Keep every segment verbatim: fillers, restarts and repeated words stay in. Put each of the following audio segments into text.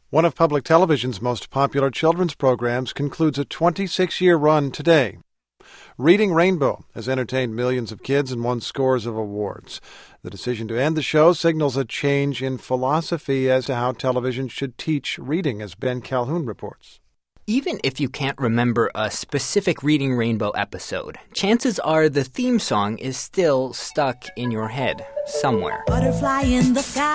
One of public television's most popular children's programs concludes a twenty-six-year run today. Reading Rainbow has entertained millions of kids and won scores of awards. The decision to end the show signals a change in philosophy as to how television should teach reading, as Ben Calhoun reports. Even if you can't remember a specific Reading Rainbow episode, chances are the theme song is still stuck in your head somewhere. Butterfly in the sky,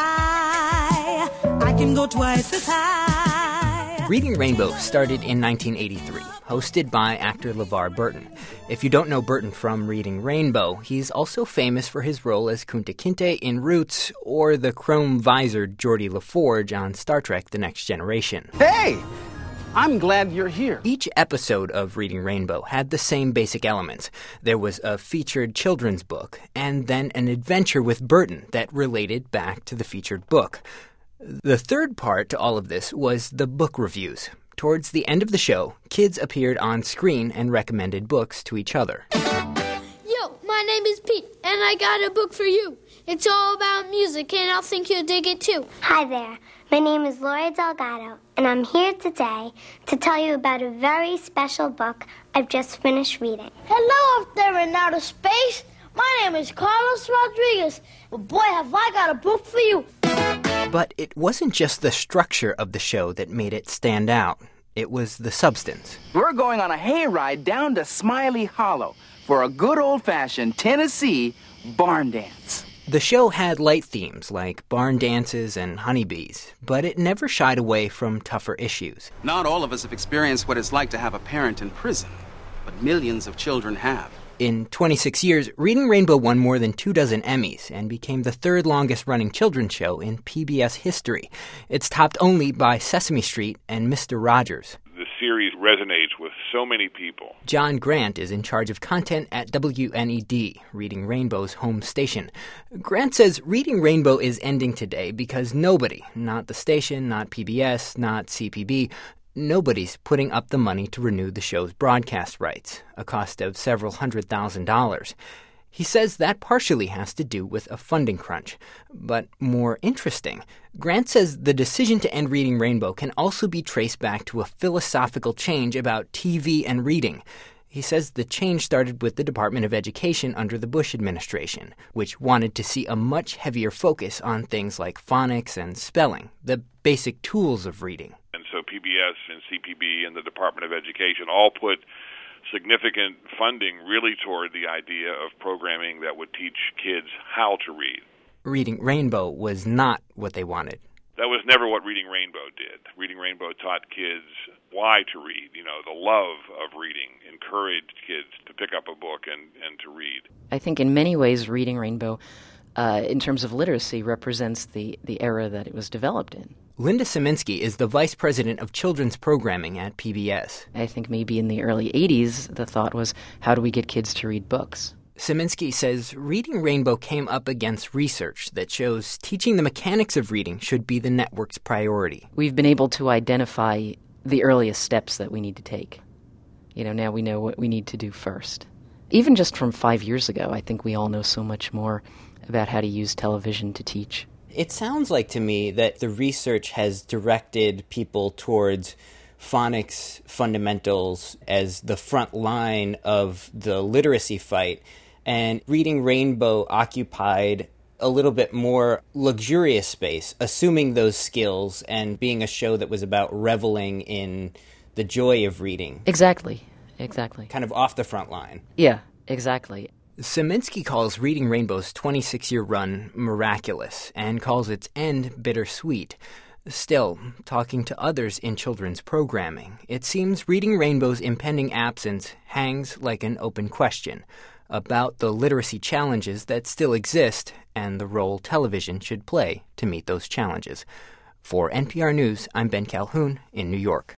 I can go twice as high. Reading Rainbow started in nineteen eighty-three, hosted by actor LeVar Burton. If you don't know Burton from Reading Rainbow, he's also famous for his role as Kunta Kinte in Roots or the chrome-visored Geordi LaForge on Star Trek The Next Generation. Hey! I'm glad you're here. Each episode of Reading Rainbow had the same basic elements. There was a featured children's book, and then an adventure with Burton that related back to the featured book. The third part to all of this was the book reviews. Towards the end of the show, kids appeared on screen and recommended books to each other. Yo, my name is Pete, and I got a book for you. It's all about music, and I think you'll dig it too. Hi there. My name is Laura Delgado, and I'm here today to tell you about a very special book I've just finished reading. Hello up there in outer space. My name is Carlos Rodriguez. Well, boy, have I got a book for you. But it wasn't just the structure of the show that made it stand out. It was the substance. We're going on a hayride down to Smiley Hollow for a good old-fashioned Tennessee barn dance. The show had light themes like barn dances and honeybees, but it never shied away from tougher issues. Not all of us have experienced what it's like to have a parent in prison, but millions of children have. In twenty-six years, Reading Rainbow won more than two dozen Emmys and became the third longest-running children's show in P B S history. It's topped only by Sesame Street and Mister Rogers. The series resonates with so many people. John Grant is in charge of content at W N E D, Reading Rainbow's home station. Grant says Reading Rainbow is ending today because nobody, not the station, not P B S, not C P B, nobody's putting up the money to renew the show's broadcast rights, a cost of several hundred thousand dollars. He says that partially has to do with a funding crunch. But more interesting, Grant says the decision to end Reading Rainbow can also be traced back to a philosophical change about T V and reading. He says the change started with the Department of Education under the Bush administration, which wanted to see a much heavier focus on things like phonics and spelling, the basic tools of reading. And so P B S and C P B and the Department of Education all put significant funding really toward the idea of programming that would teach kids how to read. Reading Rainbow was not what they wanted. That was never what Reading Rainbow did. Reading Rainbow taught kids why to read, you know, the love of reading, encouraged kids to pick up a book and, and to read. I think in many ways Reading Rainbow, uh, in terms of literacy, represents the, the era that it was developed in. Linda Szyminski is the vice president of children's programming at P B S. I think maybe in the early eighties, the thought was, how do we get kids to read books? Szyminski says Reading Rainbow came up against research that shows teaching the mechanics of reading should be the network's priority. We've been able to identify the earliest steps that we need to take. You know, now we know what we need to do first. Even just from five years ago, I think we all know so much more about how to use television to teach. It sounds like to me that the research has directed people towards phonics fundamentals as the front line of the literacy fight, and Reading Rainbow occupied a little bit more luxurious space, assuming those skills and being a show that was about reveling in the joy of reading. Exactly, exactly. Kind of off the front line. Yeah, exactly. Szyminski calls Reading Rainbow's twenty-six-year run miraculous and calls its end bittersweet. Still, talking to others in children's programming, it seems Reading Rainbow's impending absence hangs like an open question about the literacy challenges that still exist and the role television should play to meet those challenges. For N P R News, I'm Ben Calhoun in New York.